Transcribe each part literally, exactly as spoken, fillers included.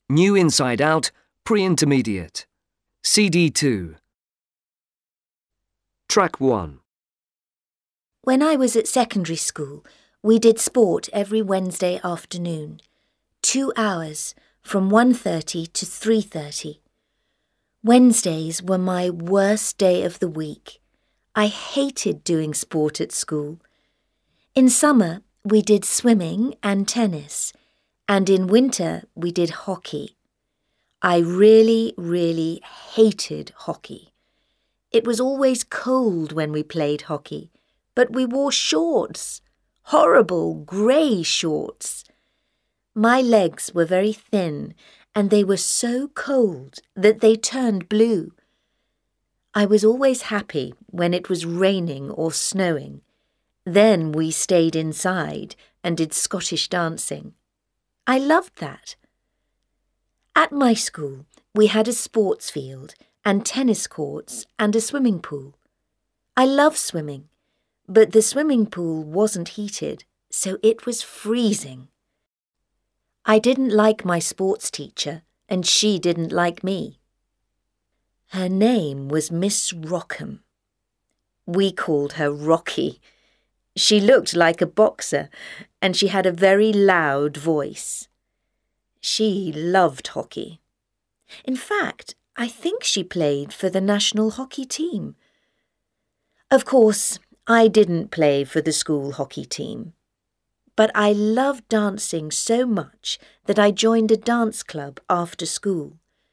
New Inside Out, Pre-Intermediate. C D two. Track one. When I was at secondary school, we did sport every Wednesday afternoon. Two hours, from one thirty to three thirty. Wednesdays were my worst day of the week. I hated doing sport at school. In summer, we did swimming and tennis, and in winter, we did hockey. I really, really hated hockey. It was always cold when we played hockey, but we wore shorts, horrible grey shorts. My legs were very thin, and they were so cold that they turned blue. I was always happy when it was raining or snowing. Then we stayed inside and did Scottish dancing. I loved that. At my school, we had a sports field and tennis courts and a swimming pool. I love swimming, but the swimming pool wasn't heated, so it was freezing. I didn't like my sports teacher, and she didn't like me. Her name was Miss Rockham. We called her Rocky. She looked like a boxer, and she had a very loud voice. She loved hockey. In fact, I think she played for the national hockey team. Of course, I didn't play for the school hockey team. But I loved dancing so much that I joined a dance club after school.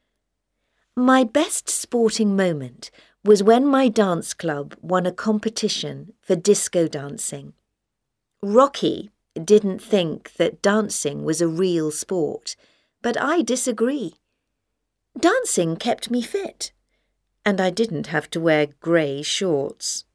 My best sporting moment was when my dance club won a competition for disco dancing. Rocky didn't think that dancing was a real sport, but I disagree. Dancing kept me fit, and I didn't have to wear grey shorts.